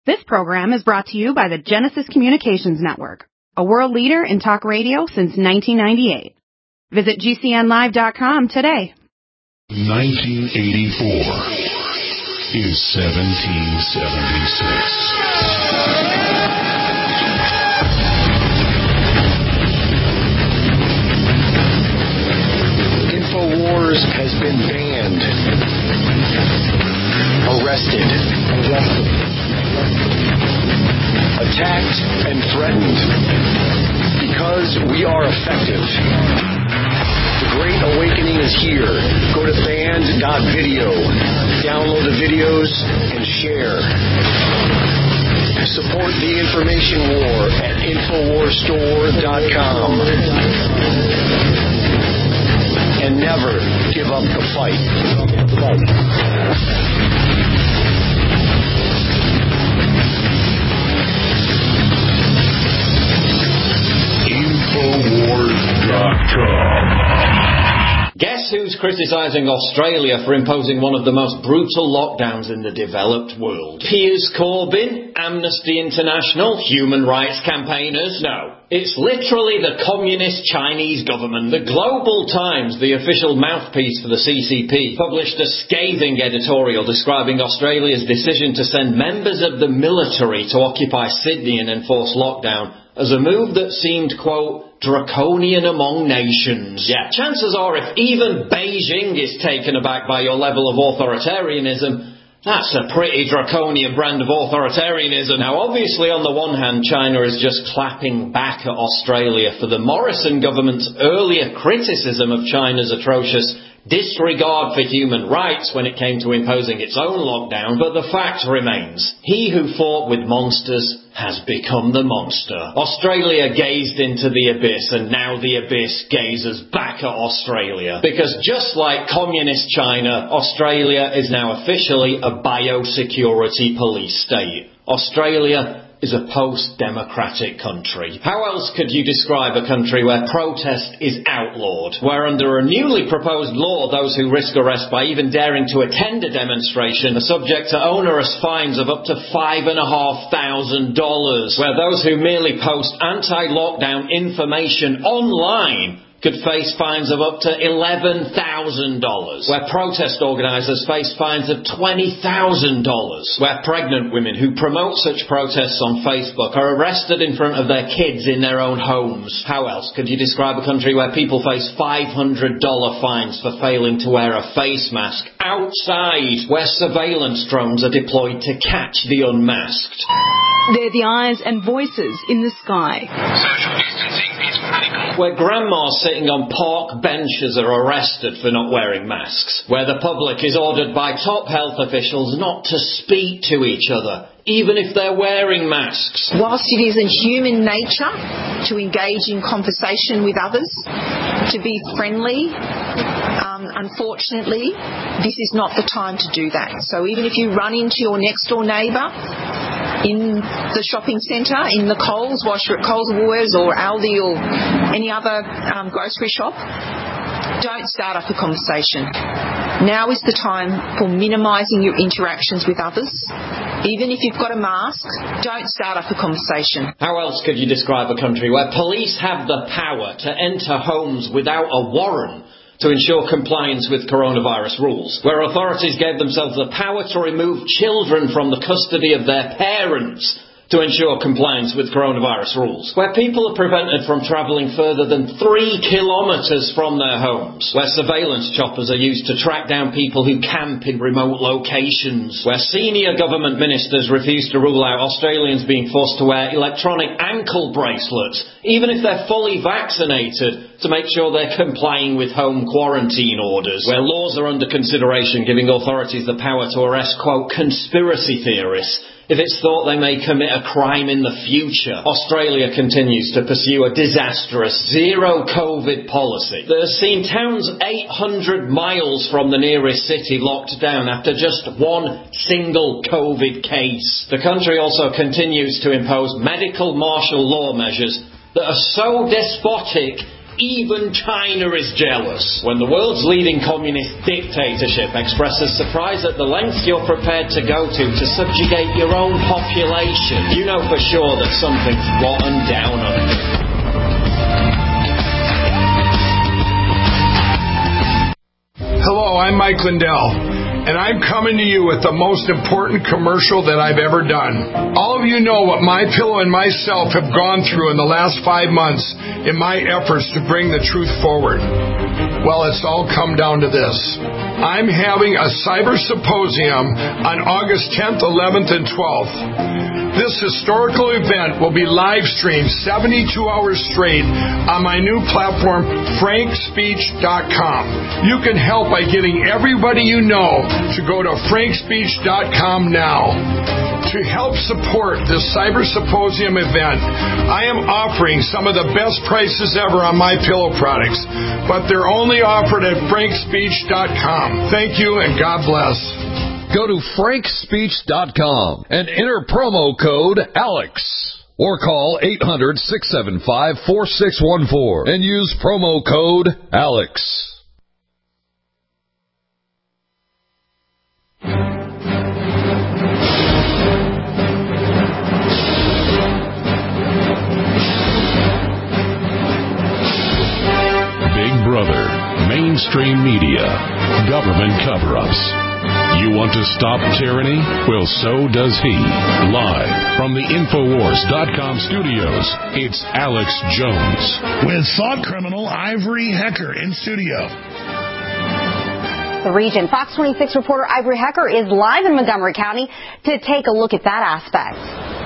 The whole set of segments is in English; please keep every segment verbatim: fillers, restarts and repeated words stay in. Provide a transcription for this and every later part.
This program is brought to you by the Genesis Communications Network, a world leader in talk radio since nineteen ninety-eight. Visit G C N live dot com today. nineteen eighty-four is seventeen seventy-six. InfoWars has been banned, arrested, arrested, attacked, and threatened because we are effective. The Great Awakening is here. Go to banned dot video, download the videos, and share. Support the information war at infowars store dot com. And never give up the fight. infowars dot com. Guess who's criticising Australia for imposing one of the most brutal lockdowns in the developed world? Piers Corbyn? Amnesty International? Human rights campaigners? No. It's literally the communist Chinese government. The Global Times, the official mouthpiece for the C C P, published a scathing editorial describing Australia's decision to send members of the military to occupy Sydney and enforce lockdown as a move that seemed, quote, draconian among nations. Yeah, chances are if even Beijing is taken aback by your level of authoritarianism, that's a pretty draconian brand of authoritarianism. Now, obviously, on the one hand, China is just clapping back at Australia for the Morrison government's earlier criticism of China's atrocious disregard for human rights when it came to imposing its own lockdown, but the fact remains, he who fought with monsters has become the monster. Australia gazed into the abyss, and now the abyss gazes back at Australia. Because just like communist China, Australia is now officially a biosecurity police state. Australia is a post-democratic country. How else could you describe a country where protest is outlawed, where under a newly proposed law those who risk arrest by even daring to attend a demonstration are subject to onerous fines of up to five and a half thousand dollars, where those who merely post anti-lockdown information online could face fines of up to eleven thousand dollars, where protest organisers face fines of twenty thousand dollars, where pregnant women who promote such protests on Facebook are arrested in front of their kids in their own homes. How else could you describe a country where people face five hundred dollars fines for failing to wear a face mask outside, where surveillance drones are deployed to catch the unmasked? They're the eyes and voices in the sky. Social distancing is critical. Where grandmas sitting on park benches are arrested for not wearing masks. Where the public is ordered by top health officials not to speak to each other, even if they're wearing masks. Whilst it is in human nature to engage in conversation with others, to be friendly, um, unfortunately, this is not the time to do that. So even if you run into your next door neighbour in the shopping centre, in the Coles, whilst you're at Coles or Woolworths or Aldi or any other um, grocery shop, don't start up a conversation. Now is the time for minimising your interactions with others. Even if you've got a mask, don't start up a conversation. How else could you describe a country where police have the power to enter homes without a warrant to ensure compliance with coronavirus rules, where authorities gave themselves the power to remove children from the custody of their parents to ensure compliance with coronavirus rules, where people are prevented from travelling further than three kilometres from their homes, where surveillance choppers are used to track down people who camp in remote locations, where senior government ministers refuse to rule out Australians being forced to wear electronic ankle bracelets, even if they're fully vaccinated, to make sure they're complying with home quarantine orders, where laws are under consideration giving authorities the power to arrest, quote, conspiracy theorists if it's thought they may commit a crime in the future. Australia continues to pursue a disastrous zero-COVID policy that has seen towns eight hundred miles from the nearest city locked down after just one single COVID case. The country also continues to impose medical martial law measures that are so despotic Even China is jealous when the world's leading communist dictatorship expresses surprise at the lengths you're prepared to go to to subjugate your own population. You know for sure that something's rotten down under. Hello, I'm Mike Lindell, and I'm coming to you with the most important commercial that I've ever done. All of you know what MyPillow and myself have gone through in the last five months in my efforts to bring the truth forward. Well, it's all come down to this. I'm having a cyber symposium on August tenth, eleventh, and twelfth. This historical event will be live streamed seventy-two hours straight on my new platform, frank speech dot com. You can help by getting everybody you know to go to frank speech dot com now. To help support this Cyber Symposium event, I am offering some of the best prices ever on my pillow products, but they're only offered at frank speech dot com. Thank you, and God bless. Go to frank speech dot com and enter promo code ALEX. Or call eight hundred, six seven five, four six one four and use promo code ALEX. Big Brother, mainstream media, government cover-ups. You want to stop tyranny? Well, so does he. Live from the Infowars dot com studios, it's Alex Jones. With thought criminal Ivory Hecker in studio. The region. Fox twenty-six reporter Ivory Hecker is live in Montgomery County to take a look at that aspect.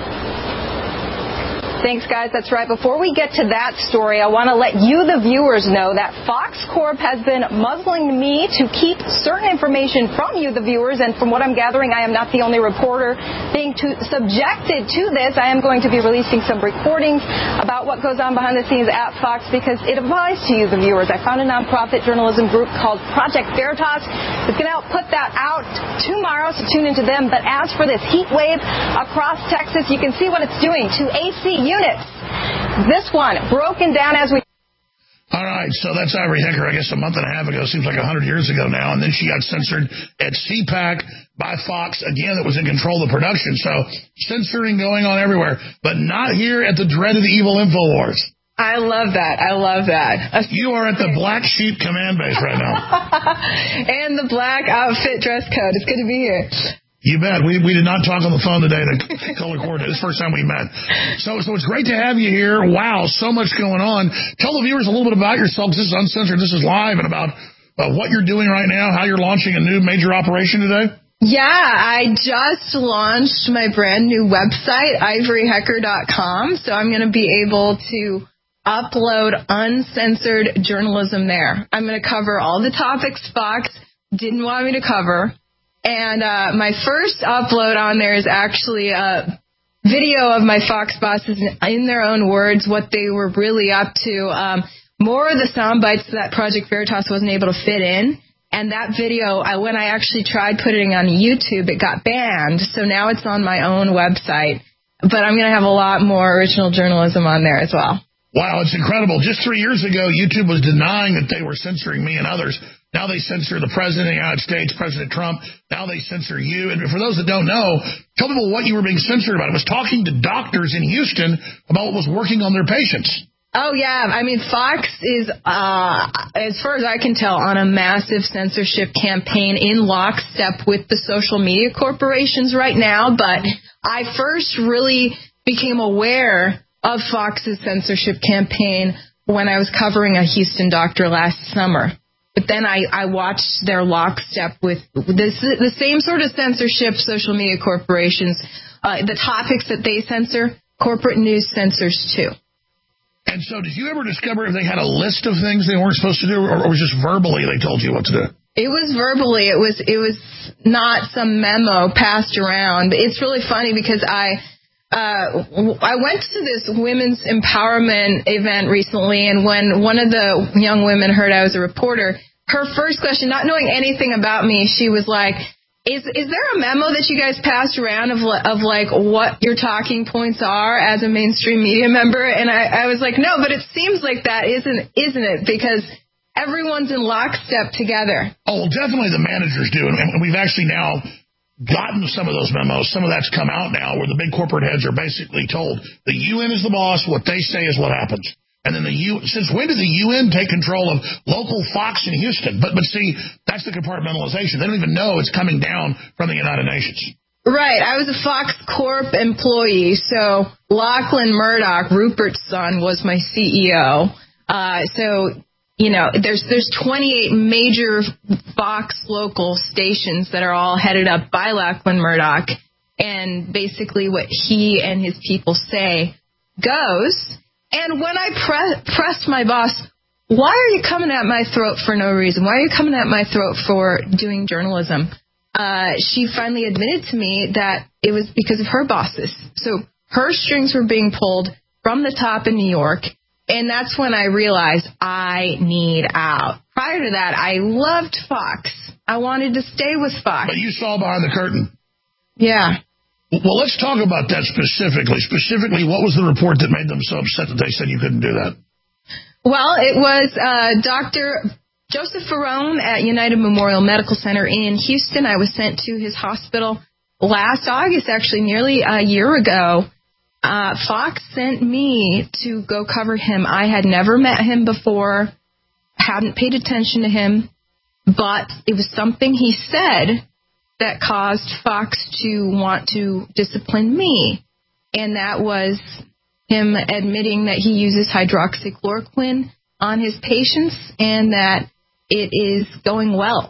Thanks, guys. That's right. Before we get to that story, I want to let you, the viewers, know that Fox Corp has been muzzling me to keep certain information from you, the viewers. And from what I'm gathering, I am not the only reporter being to, subjected to this. I am going to be releasing some recordings about what goes on behind the scenes at Fox because it applies to you, the viewers. I found a nonprofit journalism group called Project Veritas. It's going to help put that out tomorrow, so tune into them. But as for this heat wave across Texas, you can see what it's doing to A C units. This one broken down as we... All right, so that's Ivory Hecker, I guess a month and a half ago. Seems like one hundred years ago now. And then she got censored at C PAC by Fox, again, that was in control of the production. So censoring going on everywhere, but not here at the dreaded evil InfoWars. I love that. I love that. You are at the Black Sheep Command Base right now. And the black outfit dress code. It's good to be here. You bet. We we did not talk on the phone today to color coordinate. This is the first time we met. So so it's great to have you here. Wow, so much going on. Tell the viewers a little bit about yourself. This is uncensored. This is live, and about uh, what you're doing right now, how you're launching a new major operation today. Yeah, I just launched my brand new website, ivory hecker dot com. So I'm going to be able to upload uncensored journalism there. I'm going to cover all the topics Fox didn't want me to cover. And uh, my first upload on there is actually a video of my Fox bosses in their own words, what they were really up to. Um, more of the sound bites that Project Veritas wasn't able to fit in. And that video, I, when I actually tried putting it on YouTube, it got banned. So now it's on my own website. But I'm going to have a lot more original journalism on there as well. Wow, it's incredible. Just three years ago, YouTube was denying that they were censoring me and others. Now they censor the President of the United States, President Trump. Now they censor you. And for those that don't know, tell people what you were being censored about. It was talking to doctors in Houston about what was working on their patients. Oh, yeah. I mean, Fox is, uh, as far as I can tell, on a massive censorship campaign in lockstep with the social media corporations right now. But I first really became aware of Fox's censorship campaign when I was covering a Houston doctor last summer. But then I, I watched their lockstep with this, the same sort of censorship social media corporations. Uh, the topics that they censor, corporate news censors too. And so did you ever discover if they had a list of things they weren't supposed to do, or, or was just verbally they told you what to do? It was verbally. It was it was not some memo passed around. It's really funny because I uh, I went to this women's empowerment event recently, and when one of the young women heard I was a reporter, her first question, not knowing anything about me, she was like, Is is there a memo that you guys passed around of of like what your talking points are as a mainstream media member? And I, I was like, no, but it seems like that isn't isn't it? Because everyone's in lockstep together. Oh, well, definitely the managers do, and we've actually now gotten some of those memos. Some of that's come out now, where the big corporate heads are basically told the U N is the boss. What they say is what happens. And then the U, since when did the U N take control of local Fox in Houston? But but see, that's the compartmentalization. They don't even know it's coming down from the United Nations. Right. I was a Fox Corp employee, so Lachlan Murdoch, Rupert's son, was my C E O. Uh, so, you know, there's there's twenty-eight major Fox local stations that are all headed up by Lachlan Murdoch, and basically what he and his people say goes. And when I pre- pressed my boss, why are you coming at my throat for no reason? Why are you coming at my throat for doing journalism? Uh, she finally admitted to me that it was because of her bosses. So her strings were being pulled from the top in New York, and that's when I realized I need out. Prior to that, I loved Fox. I wanted to stay with Fox. But you saw behind the curtain. Yeah. Well, let's talk about that specifically. Specifically, what was the report that made them so upset that they said you couldn't do that? Well, it was uh, Doctor Joseph Ferrone at United Memorial Medical Center in Houston. I was sent to his hospital last August, actually nearly a year ago. Uh, Fox sent me to go cover him. I had never met him before, hadn't paid attention to him, but it was something he said that caused Fox to want to discipline me. And that was him admitting that he uses hydroxychloroquine on his patients and that it is going well.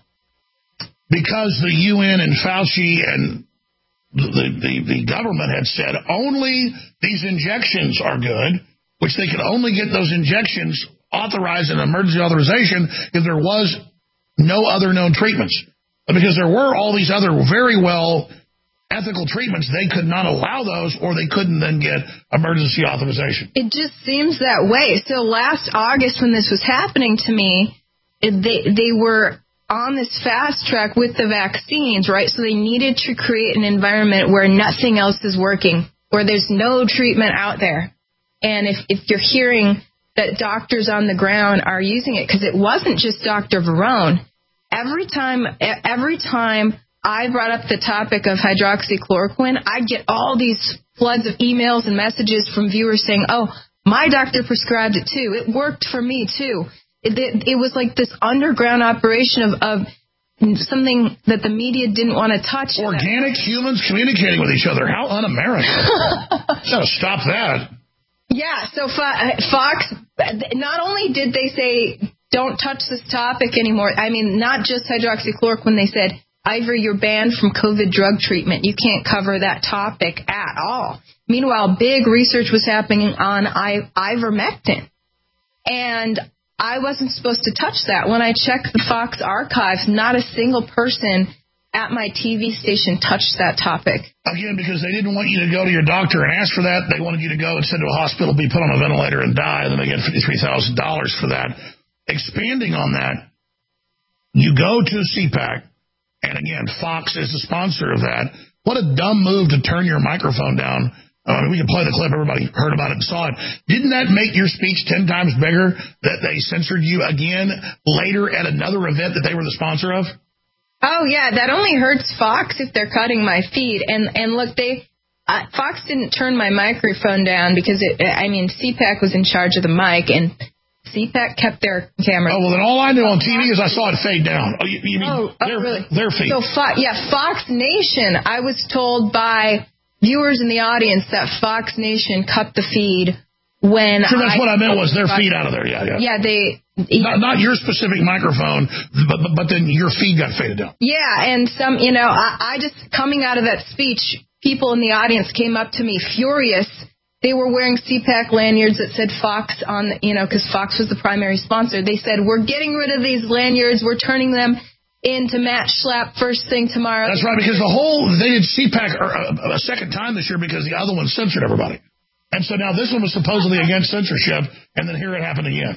Because the U N and Fauci and the, the, the government had said only these injections are good, which they could only get those injections authorized in emergency authorization if there was no other known treatments. Because there were all these other very well ethical treatments, they could not allow those, or they couldn't then get emergency authorization. It just seems that way. So last August when this was happening to me, they they were on this fast track with the vaccines, right? So they needed to create an environment where nothing else is working, where there's no treatment out there. And if, if you're hearing that doctors on the ground are using it, because it wasn't just Doctor Verone. Every time, every time I brought up the topic of hydroxychloroquine, I get all these floods of emails and messages from viewers saying, oh, my doctor prescribed it too. It worked for me too. It, it, it was like this underground operation of, of something that the media didn't want to touch. Organic humans communicating with each other. How un-American. Gotta stop that. Yeah, so Fox, not only did they say, don't touch this topic anymore. I mean, not just hydroxychloroquine. They said, Ivory, you're banned from COVID drug treatment. You can't cover that topic at all. Meanwhile, big research was happening on I- ivermectin. And I wasn't supposed to touch that. When I checked the Fox archives, not a single person at my T V station touched that topic. Again, because they didn't want you to go to your doctor and ask for that. They wanted you to go instead to a hospital, be put on a ventilator and die, and then they get fifty-three thousand dollars for that. Expanding on that, you go to C PAC, and again, Fox is the sponsor of that. What a dumb move to turn your microphone down. I mean, we can play the clip. Everybody heard about it and saw it. Didn't that make your speech ten times bigger that they censored you again later at another event that they were the sponsor of? Oh, yeah, that only hurts Fox if they're cutting my feed. And, and look, they uh, Fox didn't turn my microphone down because, it, I mean, C PAC was in charge of the mic, and C PAC kept their cameras. Oh, well, then all I knew on T V is I saw it fade down. Oh, you, you mean oh, their, oh, really? their feed. So, Fo- yeah, Fox Nation, I was told by viewers in the audience that Fox Nation cut the feed when so that's I... what I meant was their feed out of there, yeah, yeah. Yeah, they... Not, not your specific microphone, but, but but then your feed got faded down. Yeah, and some, you know, I, I just, coming out of that speech, people in the audience came up to me furious. They were wearing C PAC lanyards that said Fox on, you know, because Fox was the primary sponsor. They said, we're getting rid of these lanyards. We're turning them into Matt Schlapp first thing tomorrow. That's right, because the whole, they did C PAC a, a second time this year because the other one censored everybody. And so now this one was supposedly against censorship, and then here it happened again.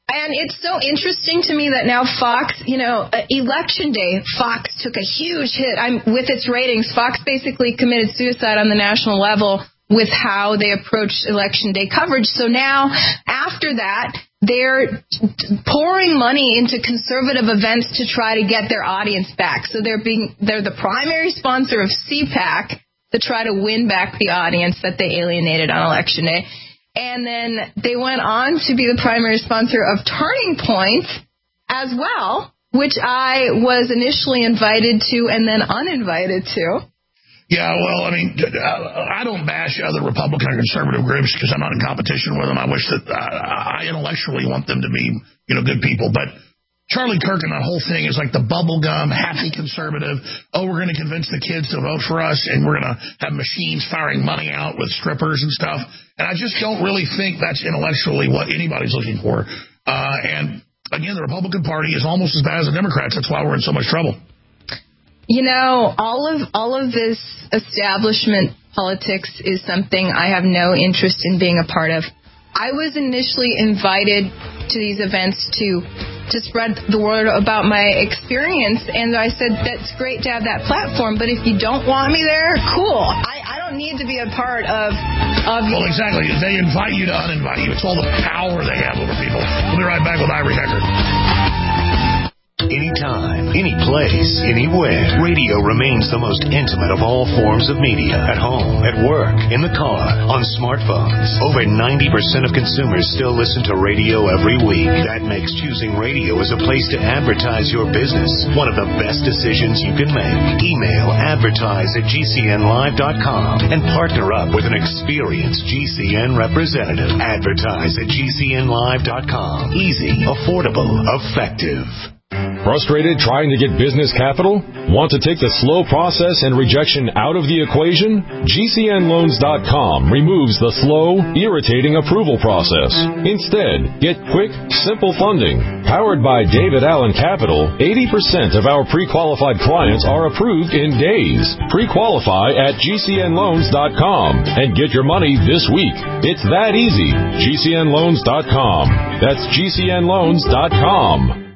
And it's so interesting to me that now Fox, you know, uh, Election Day, Fox took a huge hit I'm, with its ratings. Fox basically committed suicide on the national level with how they approached Election Day coverage. So now, after that, they're pouring money into conservative events to try to get their audience back. So they're being they're the primary sponsor of C PAC to try to win back the audience that they alienated on Election Day. And then they went on to be the primary sponsor of Turning Point as well, which I was initially invited to and then uninvited to. Yeah, well, I mean, I don't bash other Republican or conservative groups because I'm not in competition with them. I wish that I intellectually want them to be, you know, good people. But Charlie Kirk and that whole thing is like the bubblegum, happy conservative. Oh, we're going to convince the kids to vote for us, and we're going to have machines firing money out with strippers and stuff. And I just don't really think that's intellectually what anybody's looking for. Uh, and, again, the Republican Party is almost as bad as the Democrats. That's why we're in so much trouble. You know, all of all of this establishment politics is something I have no interest in being a part of. I was initially invited to these events to to spread the word about my experience, and I said, that's great to have that platform, but if you don't want me there, cool. I, I don't need to be a part of... of well, exactly. They invite you to uninvite you. It's all the power they have over people. We'll be right back with Ivory Hecker. Anytime, any place, anywhere. Radio remains the most intimate of all forms of media. At home, at work, in the car, on smartphones. Over ninety percent of consumers still listen to radio every week. That makes choosing radio as a place to advertise your business one of the best decisions you can make. Email advertise at G C N live dot com and partner up with an experienced G C N representative. Advertise at G C N live dot com. Easy, affordable, effective. Frustrated trying to get business capital? Want to take the slow process and rejection out of the equation? G C N loans dot com removes the slow, irritating approval process. Instead, get quick, simple funding. Powered by David Allen Capital, eighty percent of our pre-qualified clients are approved in days. Pre-qualify at G C N loans dot com and get your money this week. It's that easy. G C N loans dot com. That's G C N loans dot com.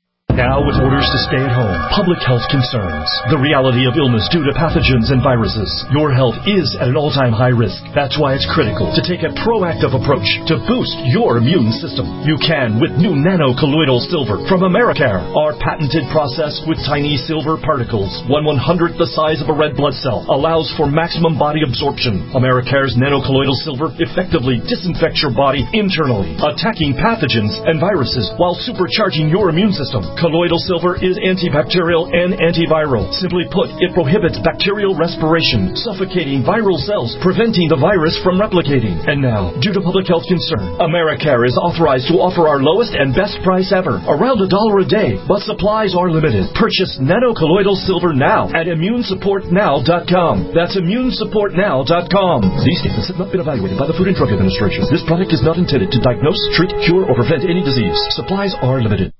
Now with orders to stay at home, public health concerns, the reality of illness due to pathogens and viruses, your health is at an all-time high risk. That's why it's critical to take a proactive approach to boost your immune system. You can with new nano-colloidal silver from Americare, our patented process with tiny silver particles, one one-hundredth the size of a red blood cell, allows for maximum body absorption. Americare's nano-colloidal silver effectively disinfects your body internally, attacking pathogens and viruses while supercharging your immune system. Colloidal silver is antibacterial and antiviral. Simply put, it prohibits bacterial respiration, suffocating viral cells, preventing the virus from replicating. And now, due to public health concern, Americare is authorized to offer our lowest and best price ever, around a dollar a day, but supplies are limited. Purchase nano-colloidal silver now at immune support now dot com. That's immune support now dot com. These statements have not been evaluated by the Food and Drug Administration. This product is not intended to diagnose, treat, cure, or prevent any disease. Supplies are limited.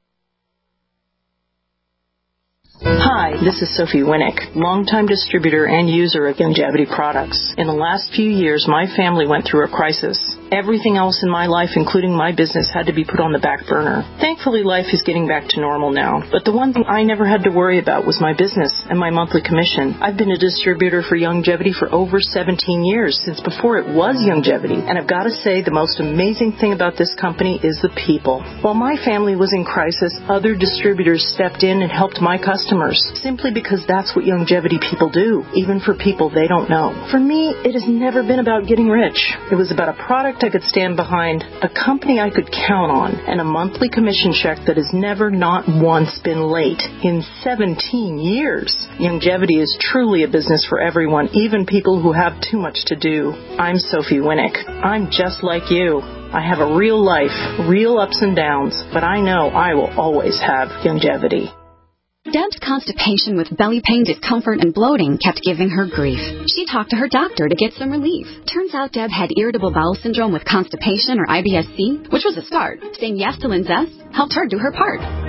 Hi, this is Sophie Winnick, longtime distributor and user of Youngevity products. In the last few years, my family went through a crisis. Everything else in my life, including my business, had to be put on the back burner. Thankfully, life is getting back to normal now. But the one thing I never had to worry about was my business and my monthly commission. I've been a distributor for Youngevity for over seventeen years, since before it was Youngevity. And I've got to say, the most amazing thing about this company is the people. While my family was in crisis, other distributors stepped in and helped my customers, simply because that's what Youngevity people do, even for people they don't know. For me, it has never been about getting rich. It was about a product I could stand behind, a company I could count on, and a monthly commission check that has never not once been late in seventeen years. Youngevity is truly a business for everyone, even people who have too much to do. I'm Sophie Winnick. I'm just like you. I have a real life, real ups and downs, but I know I will always have Youngevity. Deb's constipation with belly pain, discomfort, and bloating kept giving her grief. She talked to her doctor to get some relief. Turns out Deb had irritable bowel syndrome with constipation, or I B S C, which was a start. Saying yes to Linzess helped her do her part.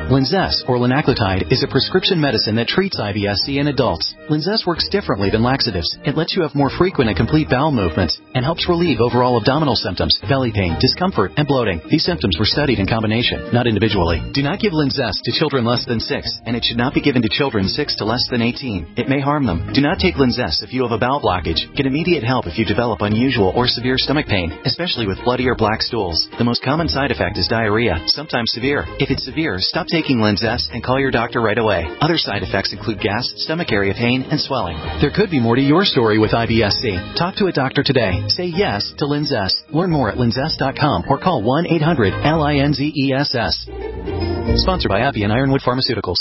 Linzess, or linaclotide, is a prescription medicine that treats I B S C in adults. Linzess works differently than laxatives. It lets you have more frequent and complete bowel movements and helps relieve overall abdominal symptoms, belly pain, discomfort, and bloating. These symptoms were studied in combination, not individually. Do not give Linzess to children less than six, and it should not be given to children six to less than eighteen. It may harm them. Do not take Linzess if you have a bowel blockage. Get immediate help if you develop unusual or severe stomach pain, especially with bloody or black stools. The most common side effect is diarrhea, sometimes severe. If it's severe, stop taking Linzess and call your doctor right away. Other side effects include gas, stomach area pain, and swelling. There could be more to your story with I B S C. Talk to a doctor today. Say yes to Linzess. Learn more at linzess dot com or call one eight hundred L I N Z E S S. Sponsored by AbbVie and Ironwood Pharmaceuticals.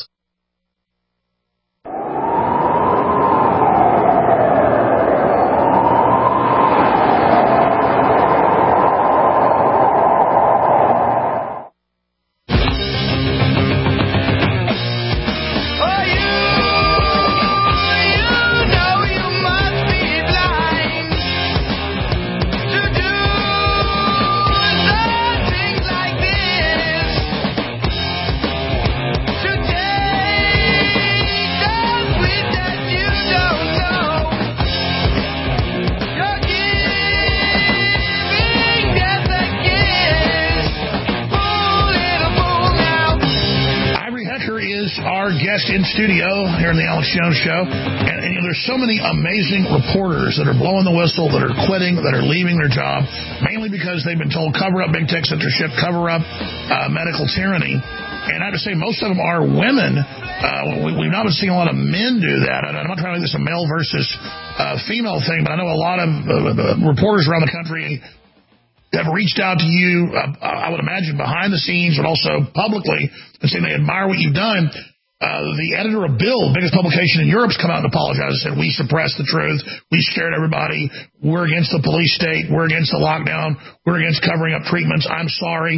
In studio here in the Alex Jones Show, and, and you know, there's so many amazing reporters that are blowing the whistle, that are quitting, that are leaving their job, mainly because they've been told cover up big tech censorship, cover up uh, medical tyranny. And I have to say, most of them are women. Uh, we, we've not been seeing a lot of men do that. I'm not trying to make this a male versus uh, female thing, but I know a lot of uh, reporters around the country have reached out to you, uh, I would imagine behind the scenes, but also publicly, and saying they admire what you've done. Uh, the editor of Bill, biggest publication in Europe, has come out and apologized and said, we suppressed the truth. We scared everybody. We're against the police state. We're against the lockdown. We're against covering up treatments. I'm sorry.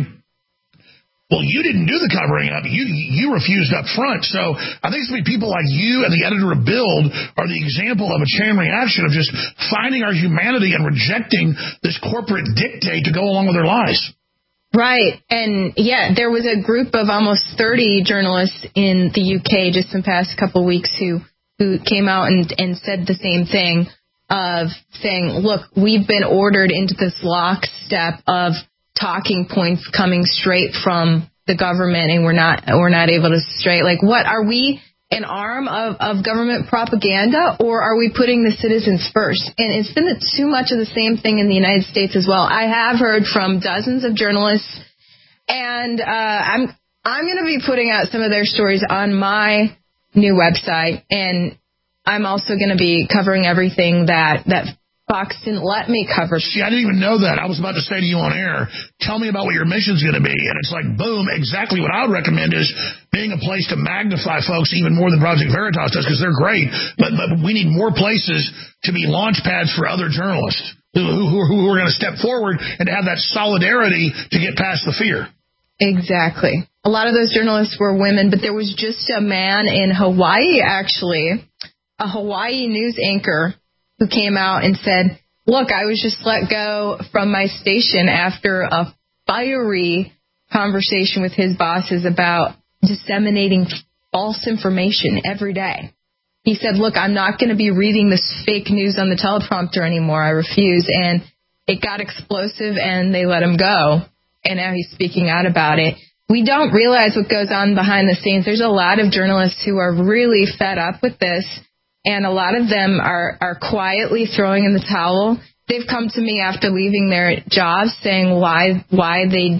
Well, you didn't do the covering up. You you refused up front. So I think it's going to be people like you and the editor of Build are the example of a chain reaction of just finding our humanity and rejecting this corporate dictate to go along with their lies. Right. And, yeah, there was a group of almost thirty journalists in the U K just in the past couple of weeks who, who came out and, and said the same thing of saying, look, we've been ordered into this lockstep of talking points coming straight from the government, and we're not we're not able to straight. Like, what, are we an arm of, of government propaganda, or are we putting the citizens first? And it's been too much of the same thing in the United States as well. I have heard from dozens of journalists, and uh, I'm I'm going to be putting out some of their stories on my new website, and I'm also going to be covering everything that that Fox didn't let me cover. See, I didn't even know that. I was about to say to you on air, tell me about what your mission's going to be. And it's like, boom, exactly what I would recommend is being a place to magnify folks even more than Project Veritas does, because they're great. But, but we need more places to be launch pads for other journalists who, who, who are going to step forward and to have that solidarity to get past the fear. Exactly. A lot of those journalists were women, but there was just a man in Hawaii, actually, a Hawaii news anchor, who came out and said, look, I was just let go from my station after a fiery conversation with his bosses about disseminating false information every day. He said, look, I'm not going to be reading this fake news on the teleprompter anymore. I refuse. And it got explosive, and they let him go. And now he's speaking out about it. We don't realize what goes on behind the scenes. There's a lot of journalists who are really fed up with this. And a lot of them are, are quietly throwing in the towel. They've come to me after leaving their jobs saying why why they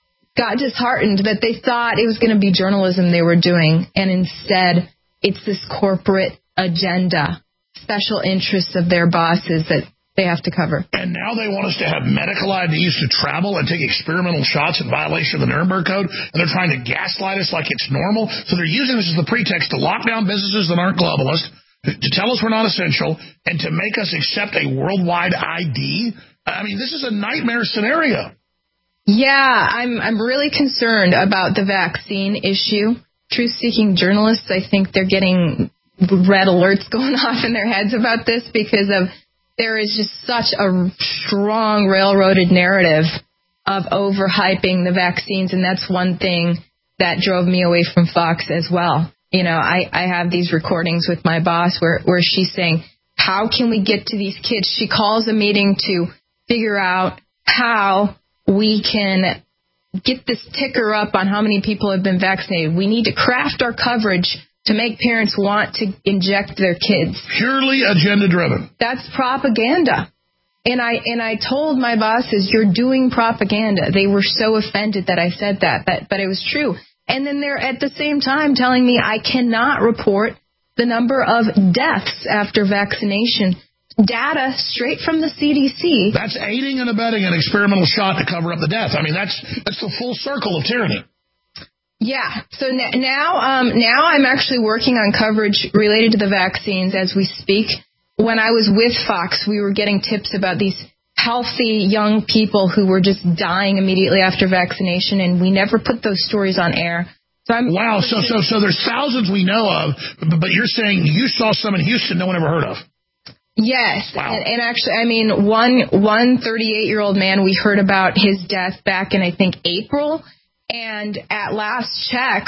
got disheartened, that they thought it was going to be journalism they were doing. And instead, it's this corporate agenda, special interests of their bosses that they have to cover. And now they want us to have medical I Ds to travel and take experimental shots in violation of the Nuremberg Code. And they're trying to gaslight us like it's normal. So they're using this as the pretext to lock down businesses that aren't globalist, to tell us we're not essential, and to make us accept a worldwide I D. I mean, this is a nightmare scenario. Yeah, I'm I'm really concerned about the vaccine issue. Truth-seeking journalists, I think they're getting red alerts going off in their heads about this, because of there is just such a strong railroaded narrative of overhyping the vaccines, and that's one thing that drove me away from Fox as well. You know, I, I have these recordings with my boss where, where she's saying, how can we get to these kids? She calls a meeting to figure out how we can get this ticker up on how many people have been vaccinated. We need to craft our coverage to make parents want to inject their kids. Purely agenda-driven. That's propaganda. And I and I told my bosses, you're doing propaganda. They were so offended that I said that, but, but it was true. And then they're at the same time telling me I cannot report the number of deaths after vaccination. Data straight from the C D C. That's aiding and abetting an experimental shot to cover up the death. I mean, that's that's the full circle of tyranny. Yeah. So n- now, um, now I'm actually working on coverage related to the vaccines as we speak. When I was with Fox, we were getting tips about these healthy young people who were just dying immediately after vaccination, and we never put those stories on air. So I'm wow. So so so there's thousands we know of, but, but you're saying you saw some in Houston no one ever heard of. Yes, wow. and, and actually, I mean, one one thirty-eight-year-old man, we heard about his death back in, I think, April, and at last check,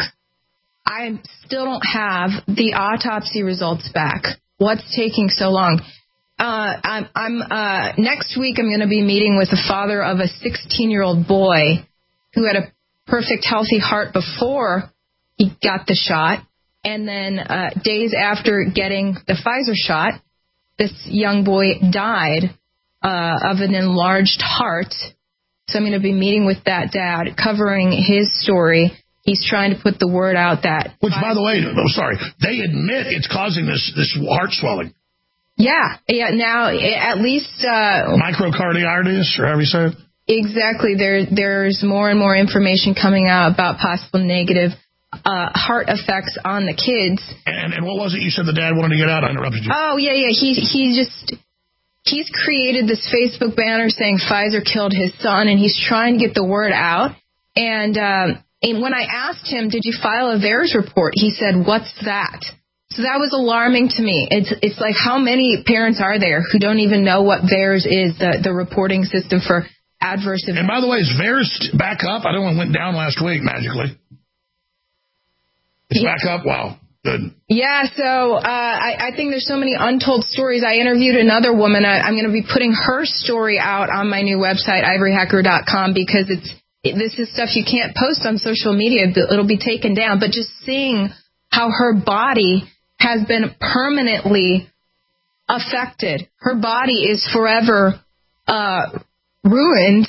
I still don't have the autopsy results back. What's taking so long? Uh, I'm, I'm uh, next week I'm going to be meeting with the father of a sixteen-year-old boy who had a perfect, healthy heart before he got the shot, and then uh, days after getting the Pfizer shot, this young boy died uh, of an enlarged heart. So I'm going to be meeting with that dad, covering his story. He's trying to put the word out that... Which, by the way, oh, sorry, they admit it's causing this, this heart swelling. Yeah, yeah. Now, at least... Uh, microcarditis, or however you say it? Exactly. There, There's more and more information coming out about possible negative uh, heart effects on the kids. And, and what was it you said the dad wanted to get out? I interrupted you. Oh, yeah, yeah. He, he just... He's created this Facebook banner saying Pfizer killed his son, and he's trying to get the word out. And, um, and when I asked him, did you file a VAERS report? He said, what's that? So that was alarming to me. It's it's like, how many parents are there who don't even know what VAERS is, the, the reporting system for adverse events? And by the way, is VAERS back up? I don't know, it went down last week magically. It's yeah. back up? Wow. Good. Yeah, so uh, I, I think there's so many untold stories. I interviewed another woman. I, I'm going to be putting her story out on my new website, ivory hecker dot com, because it's it, this is stuff you can't post on social media. It'll be taken down. But just seeing how her body has been permanently affected. Her body is forever uh, ruined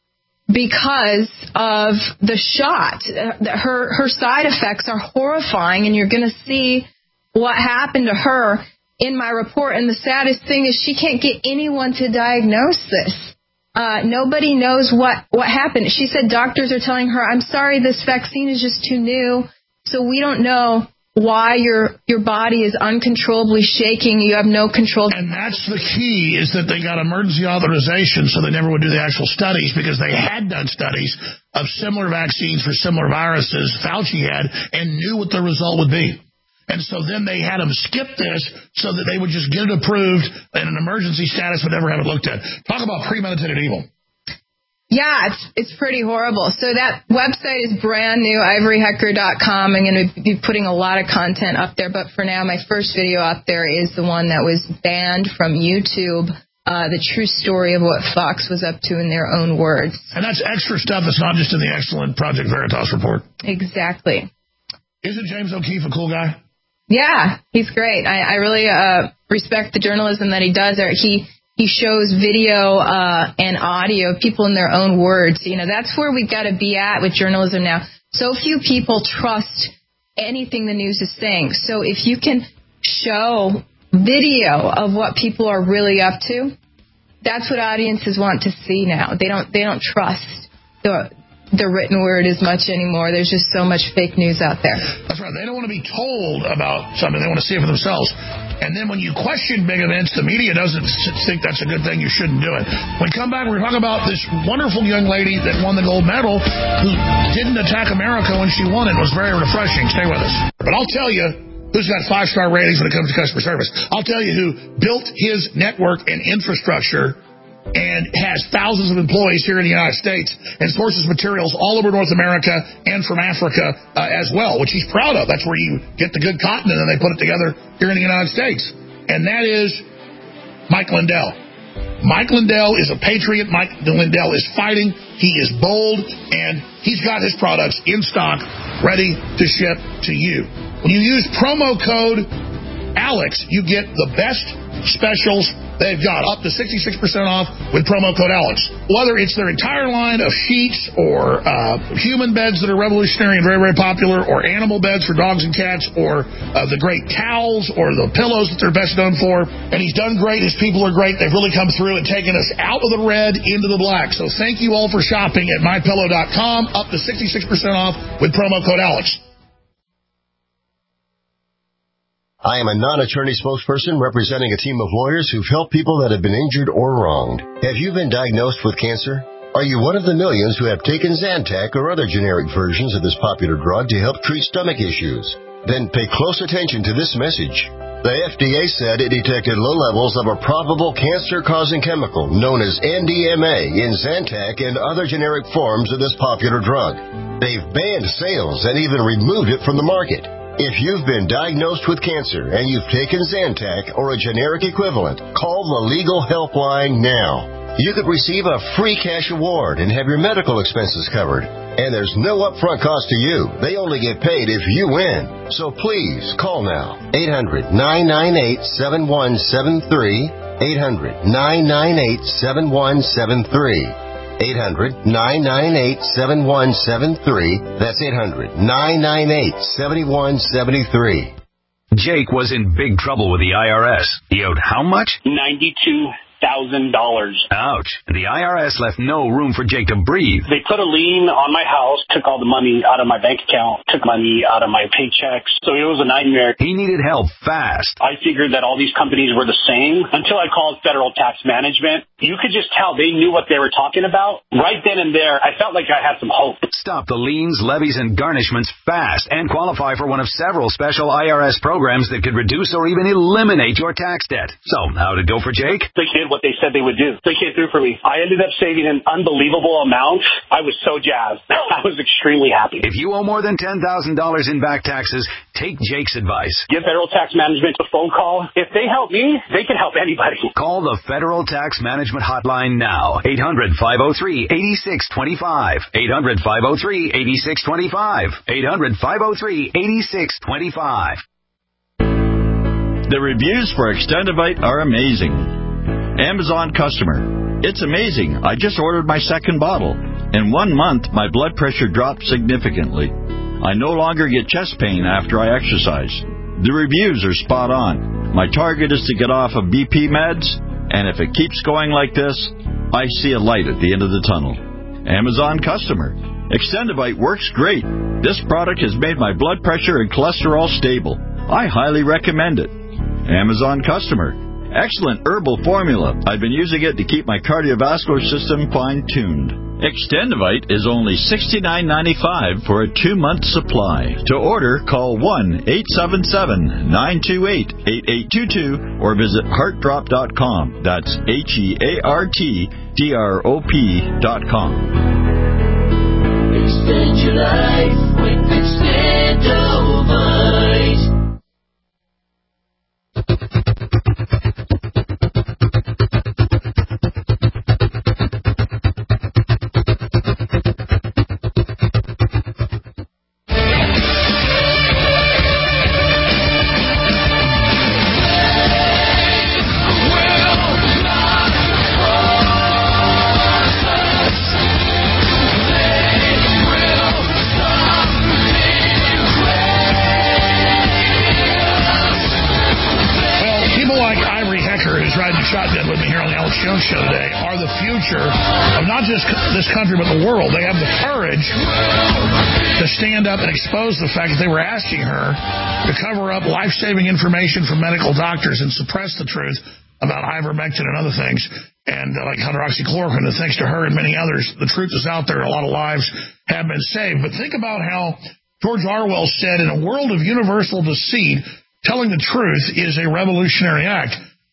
because of the shot. Her her side effects are horrifying, and you're going to see what happened to her in my report. And the saddest thing is she can't get anyone to diagnose this. Uh, nobody knows what, what happened. She said doctors are telling her, I'm sorry, this vaccine is just too new, so we don't know why your your body is uncontrollably shaking. You have no control. And that's the key, is that they got emergency authorization so they never would do the actual studies, because they had done studies of similar vaccines for similar viruses Fauci had and knew what the result would be. And so then they had them skip this so that they would just get it approved in an emergency status but never have it looked at. Talk about premeditated evil. Yeah, it's it's pretty horrible. So that website is brand new, ivory hecker dot com. I'm going to be putting a lot of content up there, but for now, my first video up there is the one that was banned from YouTube, uh, the true story of what Fox was up to in their own words. And that's extra stuff that's not just in the excellent Project Veritas report. Exactly. Isn't James O'Keefe a cool guy? Yeah, he's great. I, I really uh, respect the journalism that he does there. He... He shows video uh, and audio of people in their own words. You know, that's where we've got to be at with journalism now. So few people trust anything the news is saying. So if you can show video of what people are really up to, that's what audiences want to see now. They don't they don't trust the the written word as much anymore. There's just so much fake news out there. That's right. They don't want to be told about something. They want to see it for themselves. And then when you question big events, the media doesn't think that's a good thing. You shouldn't do it. When we come back, we're going to talk about this wonderful young lady that won the gold medal who didn't attack America when she won it. It was very refreshing. Stay with us. But I'll tell you who's got five-star ratings when it comes to customer service. I'll tell you who built his network and infrastructure and has thousands of employees here in the United States and sources materials all over North America and from Africa uh, as well, which he's proud of. That's where you get the good cotton and then they put it together here in the United States. And that is Mike Lindell. Mike Lindell is a patriot. Mike Lindell is fighting. He is bold, and he's got his products in stock, ready to ship to you. When you use promo code Alex, you get the best specials they've got, up to sixty-six percent off with promo code Alex. Whether it's their entire line of sheets or uh, human beds that are revolutionary and very, very popular, or animal beds for dogs and cats, or uh, the great towels or the pillows that they're best known for. And he's done great. His people are great. They've really come through and taken us out of the red into the black. So thank you all for shopping at my pillow dot com, up to sixty-six percent off with promo code Alex. I am a non-attorney spokesperson representing a team of lawyers who've helped people that have been injured or wronged. Have you been diagnosed with cancer? Are you one of the millions who have taken Zantac or other generic versions of this popular drug to help treat stomach issues? Then pay close attention to this message. The F D A said it detected low levels of a probable cancer-causing chemical known as N D M A in Zantac and other generic forms of this popular drug. They've banned sales and even removed it from the market. If you've been diagnosed with cancer and you've taken Zantac or a generic equivalent, call the Legal Helpline now. You could receive a free cash award and have your medical expenses covered. And there's no upfront cost to you. They only get paid if you win. So please, call now. eight hundred, nine nine eight, seven one seven three. eight hundred, nine nine eight, seven one seven three. eight hundred, nine nine eight, seven one seven three. That's eight hundred, nine nine eight, seven one seven three. Jake was in big trouble with the I R S. He owed how much? ninety-two thousand dollars. Ouch. The I R S left no room for Jake to breathe. They put a lien on my house, took all the money out of my bank account, took money out of my paychecks. So it was a nightmare. He needed help fast. I figured that all these companies were the same until I called Federal Tax Management. You could just tell they knew what they were talking about. Right then and there, I felt like I had some hope. Stop the liens, levies, and garnishments fast and qualify for one of several special I R S programs that could reduce or even eliminate your tax debt. So, how'd it go for Jake? They did what they said they would do. They came through for me. I ended up saving an unbelievable amount. I was so jazzed. I was extremely happy. If you owe more than ten thousand dollars in back taxes, take Jake's advice. Give Federal Tax Management a phone call. If they help me, they can help anybody. Call the Federal Tax Management Hotline now. eight hundred, five oh three, eight six two five. eight hundred, five oh three, eight six two five. eight hundred, five oh three, eight six two five. The reviews for Extendivite are amazing. Amazon customer. It's amazing. I just ordered my second bottle. In one month, my blood pressure dropped significantly. I no longer get chest pain after I exercise. The reviews are spot on. My target is to get off of B P meds, and if it keeps going like this, I see a light at the end of the tunnel. Amazon customer. Extendivite works great. This product has made my blood pressure and cholesterol stable. I highly recommend it. Amazon customer. Excellent herbal formula. I've been using it to keep my cardiovascular system fine-tuned. Extendivite is only sixty-nine ninety-five for a two-month supply. To order, call one eight seven seven, nine two eight, eight eight two two or visit heart drop dot com. That's H E A R T D R O P dot com. Extend your life with Extendivite. Shotgun with me here on the Alex Jones Show today are the future of not just this country but the world. They have the courage to stand up and expose the fact that they were asking her to cover up life-saving information from medical doctors and suppress the truth about ivermectin and other things, and uh, like hydroxychloroquine. And thanks to her and many others, the truth is out there. A lot of lives have been saved. But think about how George Orwell said, in a world of universal deceit, telling the truth is a revolutionary act.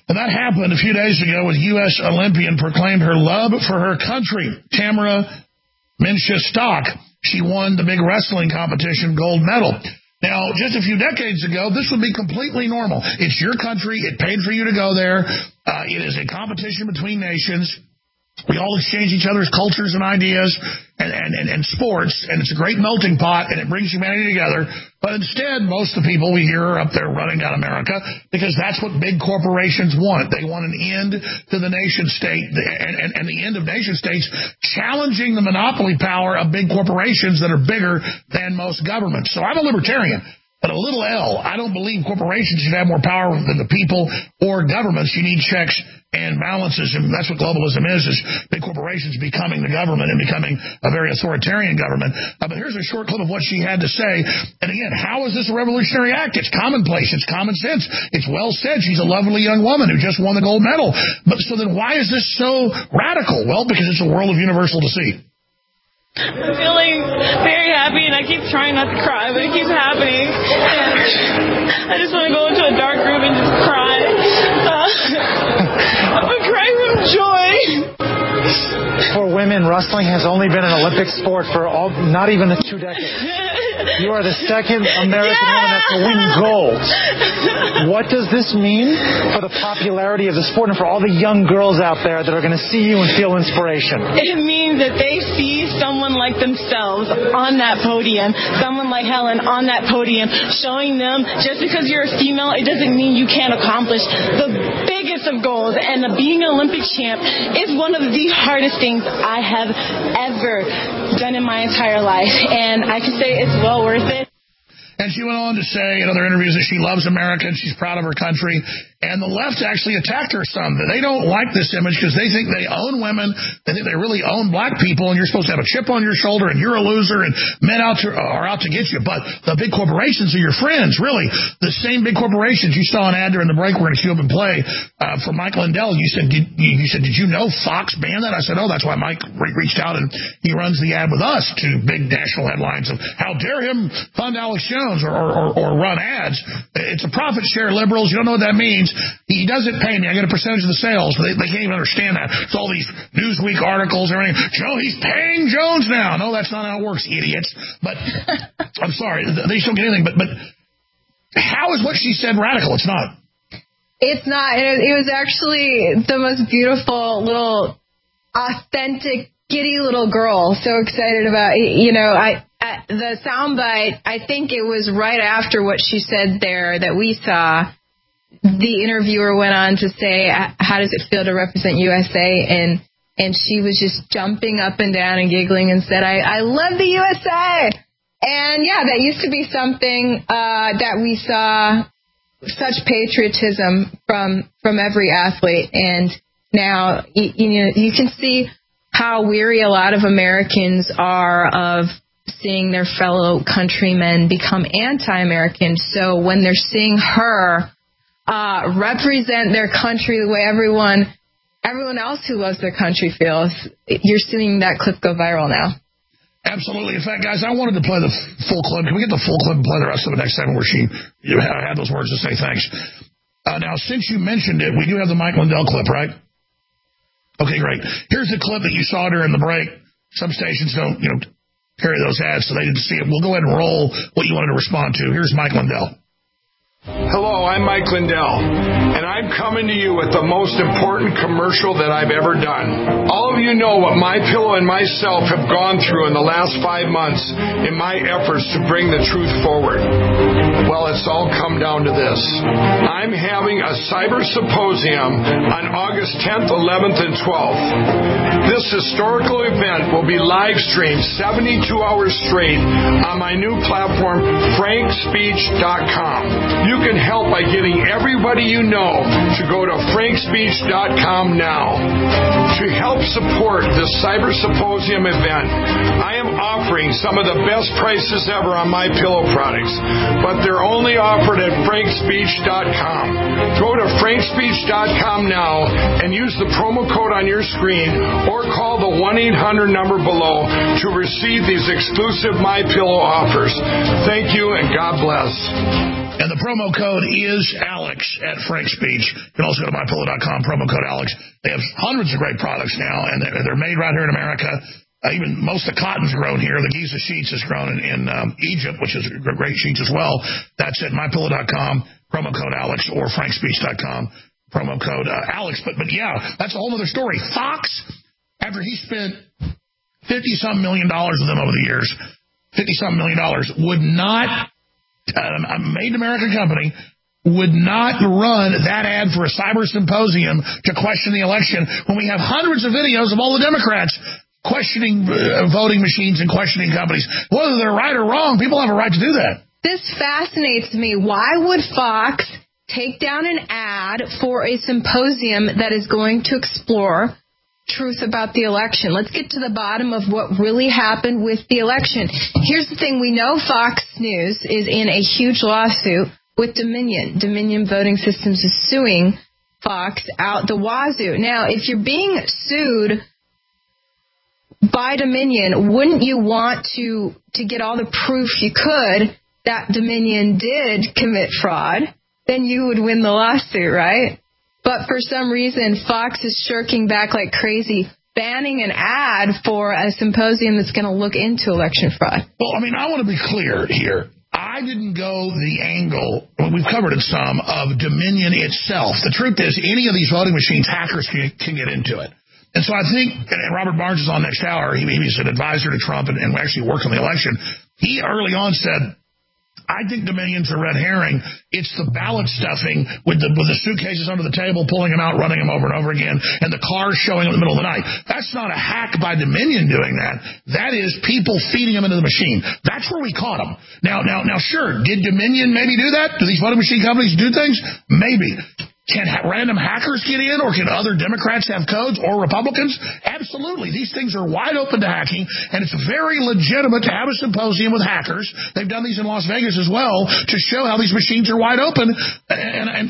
And that happened a few days ago with U S Olympian proclaimed her love for her country, Tamara Minshia-Stock. She won the big wrestling competition gold medal. Now, just a few decades ago, this would be completely normal. It's your country. It paid for you to go there. Uh, it is a competition between nations. We all exchange each other's cultures and ideas and, and, and, and sports, and it's a great melting pot, and it brings humanity together. But instead, most of the people we hear are up there running down America because that's what big corporations want. They want an end to the nation state and, and, and the end of nation states challenging the monopoly power of big corporations that are bigger than most governments. So I'm a libertarian. But a little L, I don't believe corporations should have more power than the people or governments. You need checks and balances, and that's what globalism is, is big corporations becoming the government and becoming a very authoritarian government. Uh, but here's a short clip of what she had to say. And again, how is this a revolutionary act? It's commonplace. It's common sense. It's well said. She's a lovely young woman who just won the gold medal. But so then why is this so radical? Well, because it's a world of universal deceit. I'm feeling very happy, and I keep trying not to cry, but it keeps happening. And I just want to go into a dark room and just cry. Uh, I'm crying from joy. For women, wrestling has only been an Olympic sport for all, not even the two decades. You are the second American yeah! woman to win gold. What does this mean for the popularity of the sport and for all the young girls out there that are going to see you and feel inspiration? It means that they see someone like themselves on that podium, someone like Helen on that podium, showing them just because you're a female, it doesn't mean you can't accomplish the biggest of goals. And being an Olympic champ is one of the hardest things I have ever done in my entire life. And I can say it's well worth it. And she went on to say in other interviews that she loves America and she's proud of her country. And the left actually attacked her some. They don't like this image because they think they own women. They think they really own black people, and you're supposed to have a chip on your shoulder, and you're a loser, and men out to, are out to get you. But the big corporations are your friends, really. The same big corporations. You saw an ad during the break. We're going to cue up and play uh, for Mike Lindell. You said, did, you said, did you know Fox banned that? I said, oh, that's why Mike re- reached out, and he runs the ad with us to big national headlines of how dare him fund Alex Jones or, or, or run ads. It's a profit share, liberals. You don't know what that means. He doesn't pay me. I get a percentage of the sales. They, they can't even understand that. It's all these Newsweek articles and everything. Joe, he's paying Jones now. No, that's not how it works, idiots. But I'm sorry. They just don't get anything. But, but how is what she said radical? It's not. It's not. It was actually the most beautiful little authentic, giddy little girl. So excited about, you know, I, I the soundbite, I think it was right after what she said there that we saw. The interviewer went on to say, how does it feel to represent U S A? And and she was just jumping up and down and giggling and said, I, I love the U S A. And, yeah, that used to be something uh, that we saw, such patriotism from from every athlete. And now, you, you know, you can see how weary a lot of Americans are of seeing their fellow countrymen become anti-American. So when they're seeing her Uh, represent their country the way everyone everyone else who loves their country feels, you're seeing that clip go viral now. Absolutely. In fact, guys, I wanted to play the full clip. Can we get the full clip and play the rest of the next segment where she you had those words to say thanks? Uh, now, since you mentioned it, we do have the Mike Lindell clip, right? Okay, great. Here's the clip that you saw during the break. Some stations don't, you know, carry those ads, so they didn't see it. We'll go ahead and roll what you wanted to respond to. Here's Mike Lindell. Hello, I'm Mike Lindell, and I'm coming to you with the most important commercial that I've ever done. All of you know what MyPillow and myself have gone through in the last five months in my efforts to bring the truth forward. Well, it's all come down to this. I'm having a cyber symposium on August tenth, eleventh, and twelfth. This historical event will be live streamed seventy-two hours straight on my new platform, frank speech dot com. You can help by getting everybody you know to go to frank speech dot com now. To help support this Cyber Symposium event, I am offering some of the best prices ever on my pillow products, but they're only offered at frank speech dot com. Go to frank speech dot com now and use the promo code on your screen or call the one eight hundred number below to receive these exclusive MyPillow offers. Thank you and God bless. And the promo code is Alex at Frank Speech. You can also go to my pillow dot com, promo code Alex. They have hundreds of great products now, and they're, they're made right here in America. Uh, even most of the cotton's grown here. The Giza sheets is grown in, in um, Egypt, which is great sheets as well. That's at my pillow dot com, promo code Alex, or frank speech dot com, promo code uh, Alex. But, but yeah, that's a whole other story. Fox, after he spent fifty-some million dollars with them over the years, fifty-some million dollars, would not... Um, a made-in-America company would not run that ad for a cyber symposium to question the election when we have hundreds of videos of all the Democrats questioning uh, voting machines and questioning companies. Whether they're right or wrong, people have a right to do that. This fascinates me. Why would Fox take down an ad for a symposium that is going to explore truth about the election? Let's get to the bottom of what really happened with the election. Here's the thing. We know Fox News is in a huge lawsuit with Dominion. Dominion Voting Systems is suing Fox out the wazoo. Now, if you're being sued by Dominion, wouldn't you want to, to get all the proof you could that Dominion did commit fraud? Then you would win the lawsuit, right? But for some reason, Fox is shirking back like crazy, banning an ad for a symposium that's going to look into election fraud. Well, I mean, I want to be clear here. I didn't go the angle, well, we've covered it some, of Dominion itself. The truth is, any of these voting machines, hackers can, can get into it. And so I think, and Robert Barnes is on next hour, he, he's an advisor to Trump and, and actually worked on the election. He early on said, I think Dominion's a red herring. It's the ballot stuffing with the with the suitcases under the table, pulling them out, running them over and over again, and the cars showing up in the middle of the night. That's not a hack by Dominion doing that. That is people feeding them into the machine. That's where we caught them. Now, now, now, sure, did Dominion maybe do that? Do these voting machine companies do things? Maybe. Can ha- random hackers get in, or can other Democrats have codes, or Republicans? Absolutely. These things are wide open to hacking, and it's very legitimate to have a symposium with hackers. They've done these in Las Vegas as well to show how these machines are wide open. And, and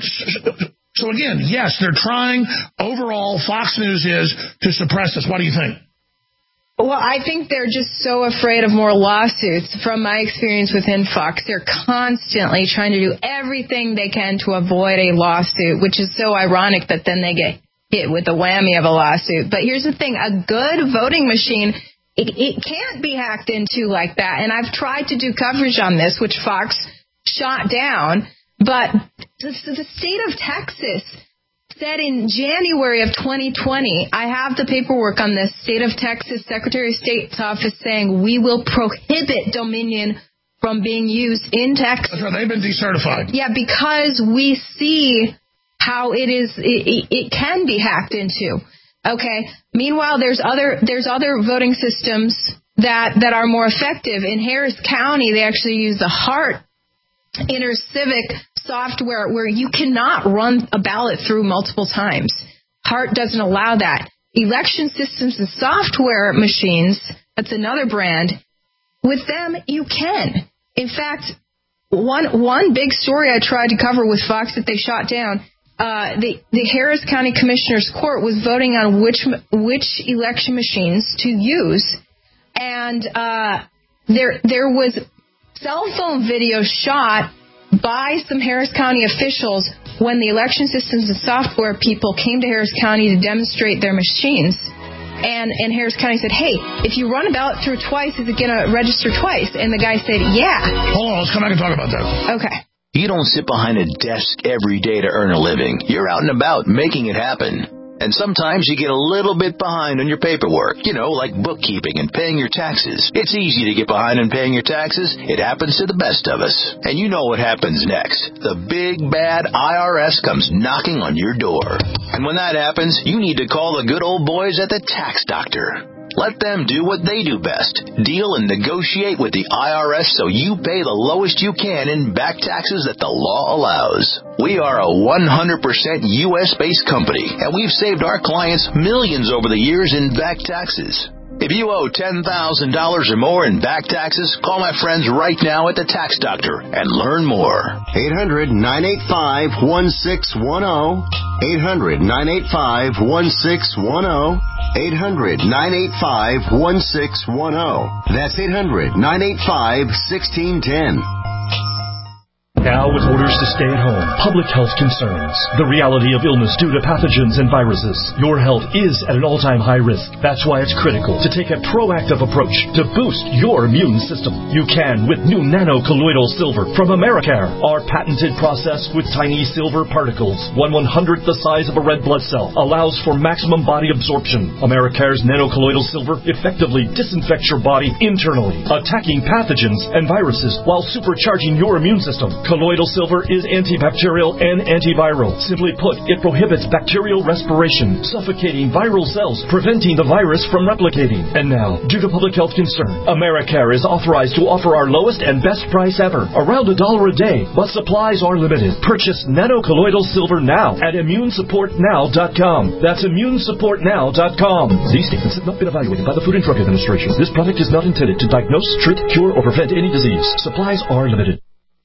so, again, yes, they're trying. Overall, Fox News is to suppress this. What do you think? Well, I think they're just so afraid of more lawsuits. From my experience within Fox, they're constantly trying to do everything they can to avoid a lawsuit, which is so ironic that then they get hit with the whammy of a lawsuit. But here's the thing. A good voting machine, it, it can't be hacked into like that. And I've tried to do coverage on this, which Fox shot down. But the, the state of Texas said in January of twenty twenty, I have the paperwork on this, state of Texas Secretary of State's office saying we will prohibit Dominion from being used in Texas. That's right, they've been decertified. Yeah, because we see how it is, it, it can be hacked into. Okay. Meanwhile, there's other there's other voting systems that, that are more effective. In Harris County, they actually use the HART InterCivic software where you cannot run a ballot through multiple times. HART doesn't allow that. Election systems and software machines, that's another brand. With them, you can. In fact, one one big story I tried to cover with Fox that they shot down, uh, the, the Harris County Commissioner's Court was voting on which which election machines to use. And uh, there there was cell phone video shot by some Harris County officials when the election systems and software people came to Harris County to demonstrate their machines. And, and Harris County said, hey, if you run a ballot through twice, is it going to register twice? And the guy said, yeah. Hold on, let's come back and talk about that. Okay. You don't sit behind a desk every day to earn a living. You're out and about making it happen. And sometimes you get a little bit behind on your paperwork, you know, like bookkeeping and paying your taxes. It's easy to get behind on paying your taxes. It happens to the best of us. And you know what happens next. The big, bad I R S comes knocking on your door. And when that happens, you need to call the good old boys at the Tax Doctor. Let them do what they do best. Deal and negotiate with the I R S so you pay the lowest you can in back taxes that the law allows. We are a one hundred percent U S-based company, and we've saved our clients millions over the years in back taxes. If you owe ten thousand dollars or more in back taxes, call my friends right now at the Tax Doctor and learn more. eight hundred, nine eight five, one six one zero. eight hundred, nine eight five, one six one zero. eight hundred, nine eight five, one six one zero. That's eight hundred, nine eight five, one six one zero. Now with orders to stay at home, public health concerns, the reality of illness due to pathogens and viruses, your health is at an all-time high risk. That's why it's critical to take a proactive approach to boost your immune system. You can with new nano-colloidal silver from Americare. Our patented process with tiny silver particles, one one-hundredth the size of a red blood cell, allows for maximum body absorption. Americare's nano-colloidal silver effectively disinfects your body internally, attacking pathogens and viruses while supercharging your immune system. Colloidal silver is antibacterial and antiviral. Simply put, it prohibits bacterial respiration, suffocating viral cells, preventing the virus from replicating. And now, due to public health concern, Americare is authorized to offer our lowest and best price ever, around a dollar a day, but supplies are limited. Purchase nano-colloidal silver now at immune support now dot com. That's immune support now dot com. These statements have not been evaluated by the Food and Drug Administration. This product is not intended to diagnose, treat, cure, or prevent any disease. Supplies are limited.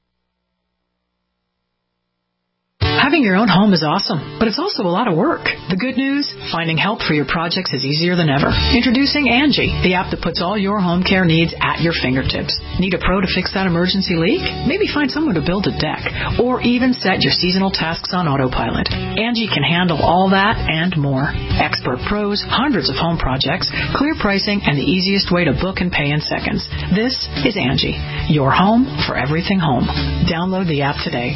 Having your own home is awesome, but it's also a lot of work. The good news, finding help for your projects is easier than ever. Introducing Angie, the app that puts all your home care needs at your fingertips. Need a pro to fix that emergency leak? Maybe find someone to build a deck, or even set your seasonal tasks on autopilot. Angie can handle all that and more. Expert pros, hundreds of home projects, clear pricing, and the easiest way to book and pay in seconds. This is Angie, your home for everything home. Download the app today.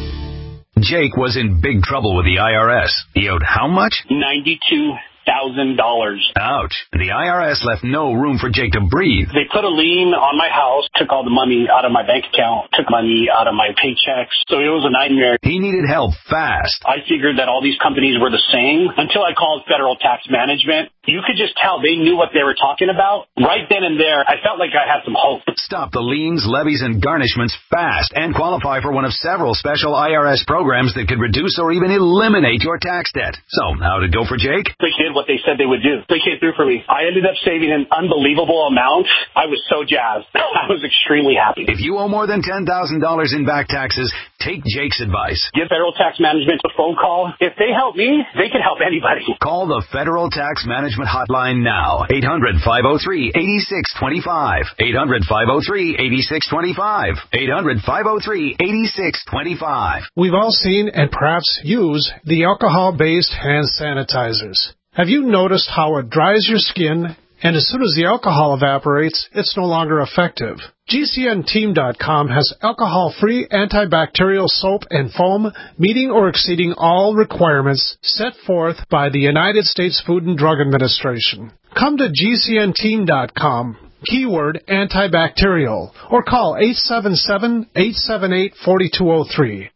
Jake was in big trouble with the I R S. He owed how much? ninety-two thousand dollars. Ouch. The I R S left no room for Jake to breathe. They put a lien on my house, took all the money out of my bank account, took money out of my paychecks. So it was a nightmare. He needed help fast. I figured that all these companies were the same until I called Federal Tax Management. You could just tell they knew what they were talking about. Right then and there, I felt like I had some hope. Stop the liens, levies, and garnishments fast and qualify for one of several special I R S programs that could reduce or even eliminate your tax debt. So, how'd it go for Jake? They did what they said they would do. They came through for me. I ended up saving an unbelievable amount. I was so jazzed. I was extremely happy. If you owe more than ten thousand dollars in back taxes, take Jake's advice. Give Federal Tax Management a phone call. If they help me, they can help anybody. Call the Federal Tax Management Hotline now. eight hundred, five oh three, eight six two five. eight hundred, five oh three, eight six two five. eight hundred, five oh three, eight six two five. We've all seen and perhaps use the alcohol-based hand sanitizers. Have you noticed how it dries your skin, and as soon as the alcohol evaporates, it's no longer effective? G C N team dot com has alcohol-free antibacterial soap and foam meeting or exceeding all requirements set forth by the United States Food and Drug Administration. Come to G C N team dot com, keyword antibacterial, or call eight seven seven, eight seven eight, four two zero three.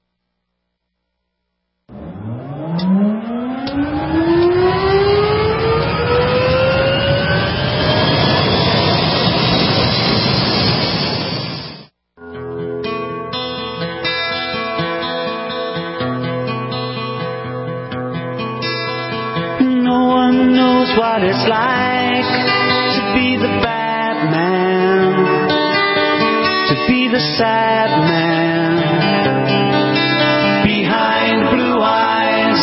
No one knows what it's like to be the bad man, to be the sad man behind blue eyes.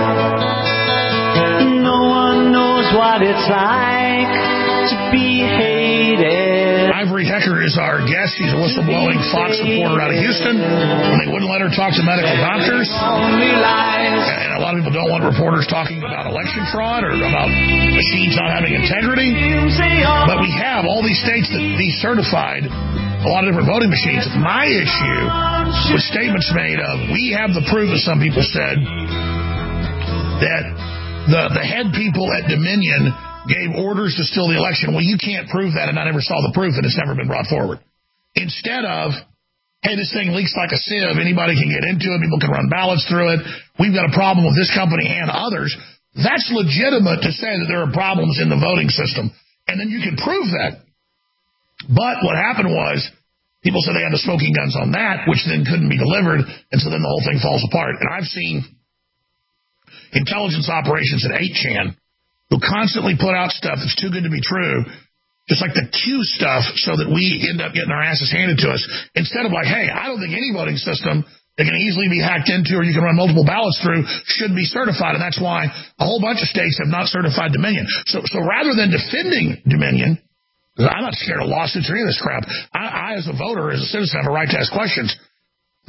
No one knows what it's like to be hated. Ivory Hecker is our guest. She's a whistleblowing Fox reporter out of Houston. When they wouldn't let her talk to medical doctors. And a lot of people don't want reporters talking about election fraud or about machines not having integrity. But we have all these states that decertified a lot of different voting machines. My issue was statements made of, we have the proof, as some people said, that the, the head people at Dominion gave orders to steal the election. Well, you can't prove that, and I never saw the proof, and it's never been brought forward. Instead of, hey, this thing leaks like a sieve, anybody can get into it, people can run ballots through it, we've got a problem with this company and others, that's legitimate to say that there are problems in the voting system, and then you can prove that. But what happened was, people said they had the smoking guns on that, which then couldn't be delivered, and so then the whole thing falls apart. And I've seen intelligence operations at eight chan who constantly put out stuff that's too good to be true, just like the Q stuff, so that we end up getting our asses handed to us. Instead of like, hey, I don't think any voting system that can easily be hacked into or you can run multiple ballots through should be certified, and that's why a whole bunch of states have not certified Dominion. So, so rather than defending Dominion, I'm not scared of lawsuits or any of this crap. I, I, as a voter, as a citizen, have a right to ask questions.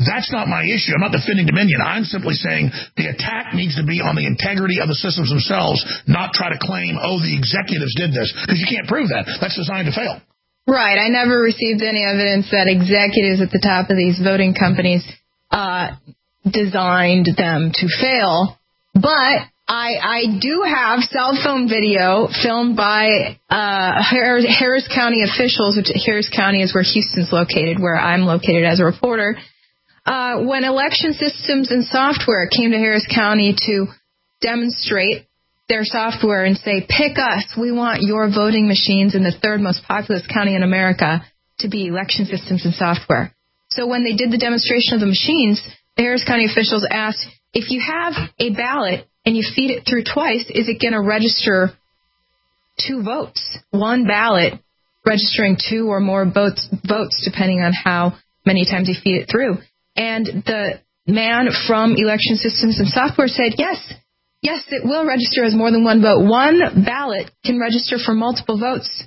That's not my issue. I'm not defending Dominion. I'm simply saying the attack needs to be on the integrity of the systems themselves, not try to claim, oh, the executives did this, because you can't prove that. That's designed to fail. Right. I never received any evidence that executives at the top of these voting companies uh, designed them to fail. But I, I do have cell phone video filmed by uh, Harris, Harris County officials, which Harris County is where Houston's located, where I'm located as a reporter. Uh, when election systems and software came to Harris County to demonstrate their software and say, pick us, we want your voting machines in the third most populous county in America to be election systems and software. So when they did the demonstration of the machines, the Harris County officials asked, if you have a ballot and you feed it through twice, is it going to register two votes? One ballot registering two or more votes, votes depending on how many times you feed it through. And the man from Election Systems and Software said, yes, yes, it will register as more than one vote. One ballot can register for multiple votes.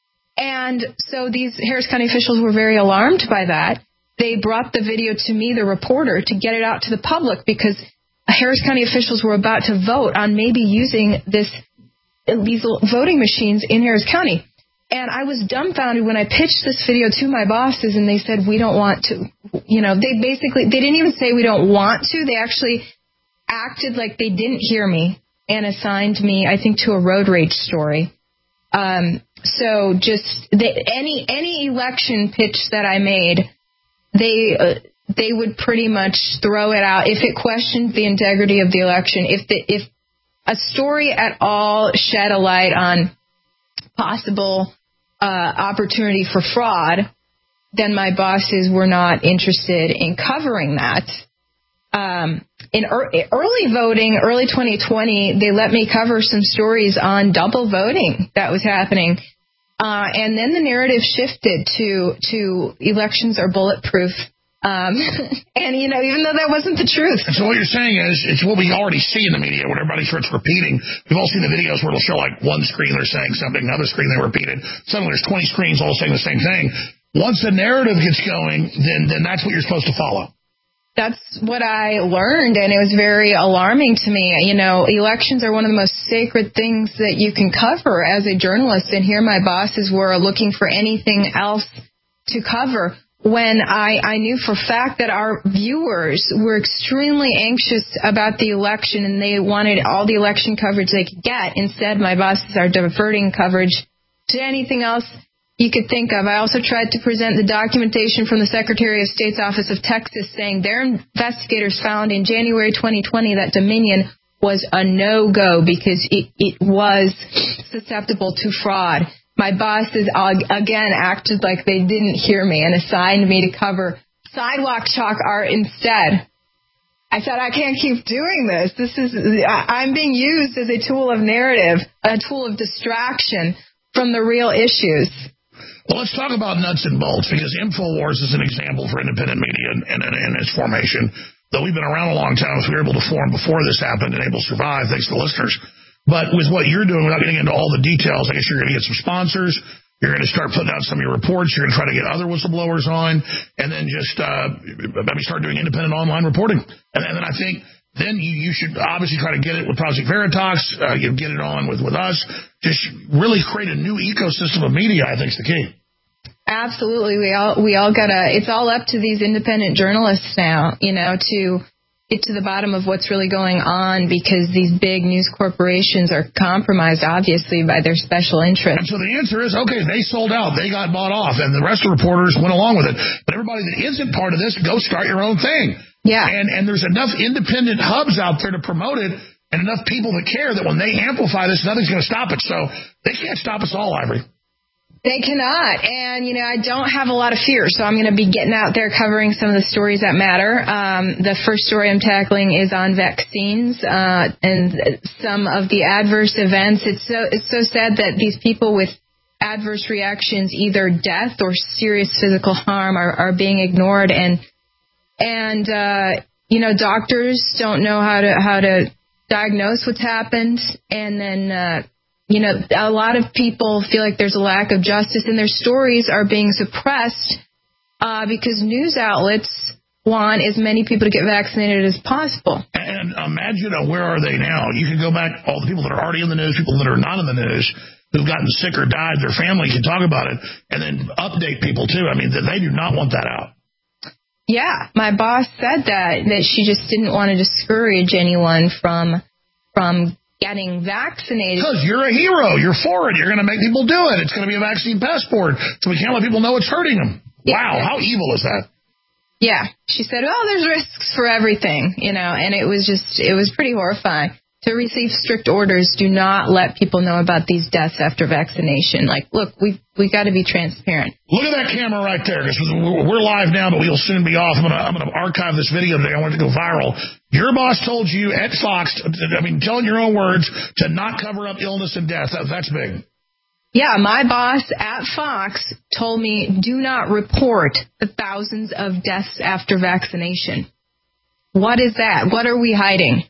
And so these Harris County officials were very alarmed by that. They brought the video to me, the reporter, to get it out to the public because Harris County officials were about to vote on maybe using this these voting machines in Harris County. And I was dumbfounded when I pitched this video to my bosses, and they said, we don't want to. You know, they basically, they didn't even say we don't want to. They actually acted like they didn't hear me and assigned me, I think, to a road rage story. Um, so just they, any any election pitch that I made, they uh, they would pretty much throw it out if it questioned the integrity of the election. If the, if a story at all shed a light on possible uh, opportunity for fraud, then my bosses were not interested in covering that. Um, in er- early voting, early twenty twenty, they let me cover some stories on double voting that was happening. Uh, and then the narrative shifted to to elections are bulletproof. Um, and, you know, even though that wasn't the truth. And so what you're saying is it's what we already see in the media when everybody starts repeating. We've all seen the videos where it'll show like one screen they're saying something, another screen they repeated. Suddenly there's twenty screens all saying the same thing. Once the narrative gets going, then then that's what you're supposed to follow. That's what I learned, and it was very alarming to me. You know, elections are one of the most sacred things that you can cover as a journalist, and here my bosses were looking for anything else to cover when I, I knew for a fact that our viewers were extremely anxious about the election, and they wanted all the election coverage they could get. Instead, my bosses are diverting coverage to anything else you could think of. I also tried to present the documentation from the Secretary of State's Office of Texas saying their investigators found in January twenty twenty that Dominion was a no-go because it, it was susceptible to fraud. My bosses, again, acted like they didn't hear me and assigned me to cover sidewalk chalk art instead. I said, I can't keep doing this. This is I'm being used as a tool of narrative, a tool of distraction from the real issues. Well, let's talk about nuts and bolts, because InfoWars is an example for independent media and, and, and its formation. Though we've been around a long time, if we were able to form before this happened and able to survive, thanks to listeners. But with what you're doing, without getting into all the details, I guess you're going to get some sponsors. You're going to start putting out some of your reports. You're going to try to get other whistleblowers on, and then just uh, maybe start doing independent online reporting. And, and then I think then you, you should obviously try to get it with Project Veritas, uh, you get it on with, with us. Just really create a new ecosystem of media, I think, is the key. Absolutely. We all we all gotta, it's all up to these independent journalists now, you know, to get to the bottom of what's really going on, because these big news corporations are compromised, obviously, by their special interests. And so the answer is, okay, they sold out, they got bought off, and the rest of the reporters went along with it. But everybody that isn't part of this, go start your own thing. Yeah. And and there's enough independent hubs out there to promote it, and enough people that care that when they amplify this, nothing's going to stop it. So they can't stop us all, Ivory. They cannot. And, you know, I don't have a lot of fear, so I'm going to be getting out there covering some of the stories that matter. Um, the first story I'm tackling is on vaccines uh, and some of the adverse events. It's so it's so sad that these people with adverse reactions, either death or serious physical harm, are, are being ignored. And, and uh, you know, doctors don't know how to how to diagnose what's happened. And then uh You know, a lot of people feel like there's a lack of justice, and their stories are being suppressed uh, because news outlets want as many people to get vaccinated as possible. And imagine uh, where are they now? You can go back, all the people that are already in the news, people that are not in the news, who've gotten sick or died, their family can talk about it, and then update people, too. I mean, they do not want that out. Yeah, my boss said that, that she just didn't want to discourage anyone from from getting vaccinated. Because you're a hero. You're for it. You're going to make people do it. It's going to be a vaccine passport, so we can't let people know it's hurting them. Yeah. Wow, how evil is that? Yeah, she said, well, there's risks for everything, you know, and it was just, it was pretty horrifying. To receive strict orders, do not let people know about these deaths after vaccination. Like, look, we we got to be transparent. Look at that camera right there. We're live now, but we'll soon be off. I'm going to I'm going to archive this video today. I want it to go viral. Your boss told you at Fox, I mean, telling your own words, to not cover up illness and death. That, that's big. Yeah, my boss at Fox told me, do not report the thousands of deaths after vaccination. What is that? What are we hiding?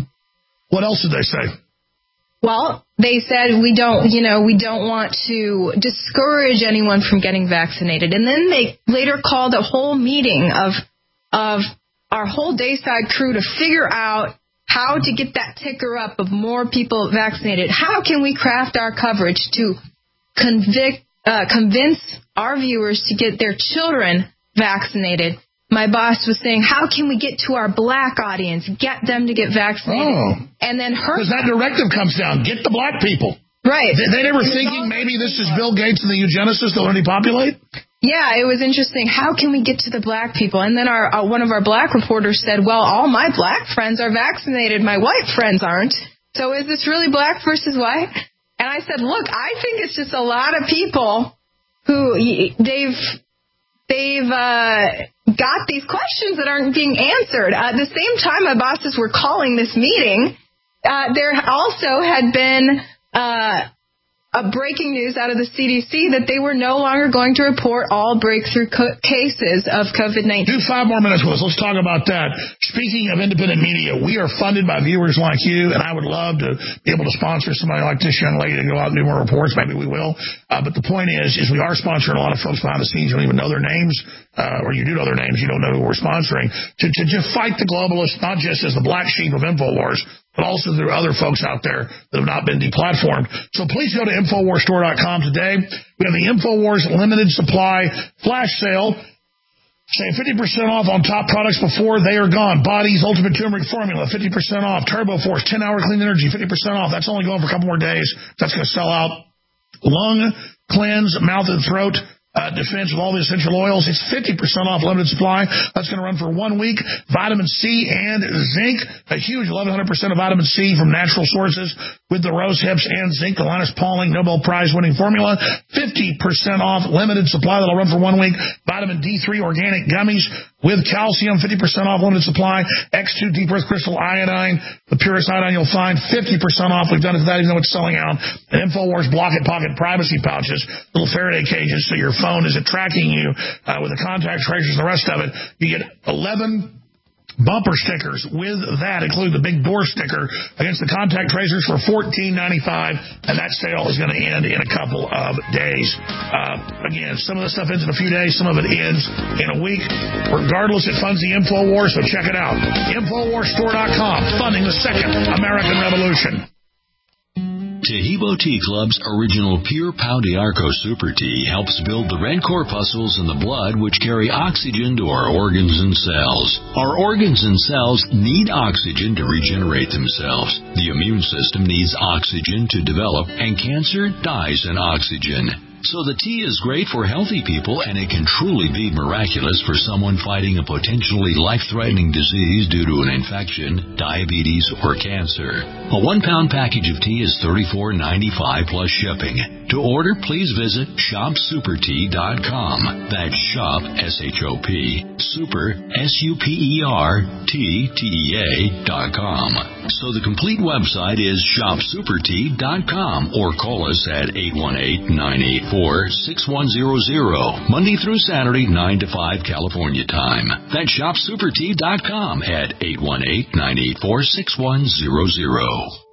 What else did they say? Well, they said we don't, you know, we don't want to discourage anyone from getting vaccinated. And then they later called a whole meeting of of our whole Dayside crew to figure out how to get that ticker up of more people vaccinated. How can we craft our coverage to convict, uh, convince our viewers to get their children vaccinated? My boss was saying, how can we get to our black audience, get them to get vaccinated? Oh. And then her... Because that directive comes down, get the black people. Right. They, they never thinking maybe this is Bill Gates and the eugenicists that will depopulate? Yeah, it was interesting. How can we get to the black people? And then our uh, one of our black reporters said, well, all my black friends are vaccinated. My white friends aren't. So is this really black versus white? And I said, look, I think it's just a lot of people who they've... They've uh, got these questions that aren't being answered. Uh, at the same time my bosses were calling this meeting, uh, there also had been uh, a breaking news out of the C D C that they were no longer going to report all breakthrough co- cases of COVID nineteen. Do five more minutes with us. Let's talk about that. Speaking of independent media, we are funded by viewers like you, and I would love to be able to sponsor somebody like this young lady to go out and do more reports. Maybe we will. Uh, but the point is, is we are sponsoring a lot of folks behind the scenes. You don't even know their names, uh, or you do know their names. You don't know who we're sponsoring. To, to just fight the globalists, not just as the black sheep of InfoWars, but also there are other folks out there that have not been deplatformed. So please go to Infowars Store dot com today. We have the Infowars Limited Supply Flash Sale. Save fifty percent off on top products before they are gone. Body's Ultimate Turmeric Formula, fifty percent off. Turbo Force, ten hour Clean Energy, fifty percent off. That's only going for a couple more days. That's going to sell out. Lung Cleanse, Mouth and Throat Uh, defense with all the essential oils. It's fifty percent off limited supply. That's going to run for one week. Vitamin C and zinc, a huge eleven hundred percent of vitamin C from natural sources with the rose hips and zinc, the Linus Pauling Nobel Prize winning formula. fifty percent off limited supply. That'll run for one week. Vitamin D three organic gummies with calcium, fifty percent off limited supply. X two Deep Earth Crystal Iodine, the purest iodine you'll find, fifty percent off. We've done it for that even though it's selling out. And InfoWars Block It Pocket privacy pouches, little Faraday cages so your phone isn't tracking you uh, with the contact tracers and the rest of it. You get eleven bumper stickers with that, including the big door sticker against the contact tracers for fourteen ninety-five, and that sale is going to end in a couple of days. Uh, again, some of the stuff ends in a few days, some of it ends in a week. Regardless, it funds the InfoWars, so check it out. Infowars Store dot com, funding the second American Revolution. Tahibo Tea Club's original Pure Pau d'Arco Super Tea helps build the red corpuscles in the blood which carry oxygen to our organs and cells. Our organs and cells need oxygen to regenerate themselves. The immune system needs oxygen to develop, and cancer dies in oxygen. So the tea is great for healthy people, and it can truly be miraculous for someone fighting a potentially life-threatening disease due to an infection, diabetes, or cancer. A one-pound package of tea is thirty-four ninety-five plus shipping. To order, please visit shop super tea dot com. That's shop, S H O P, super, S U P E R, T, T E A, dot com. So the complete website is shop super tea dot com, or call us at eight one eight, nine eight four, six one zero zero, Monday through Saturday, nine to five California time. That's shop super tea dot com at eight one eight, nine eight four, six one zero zero.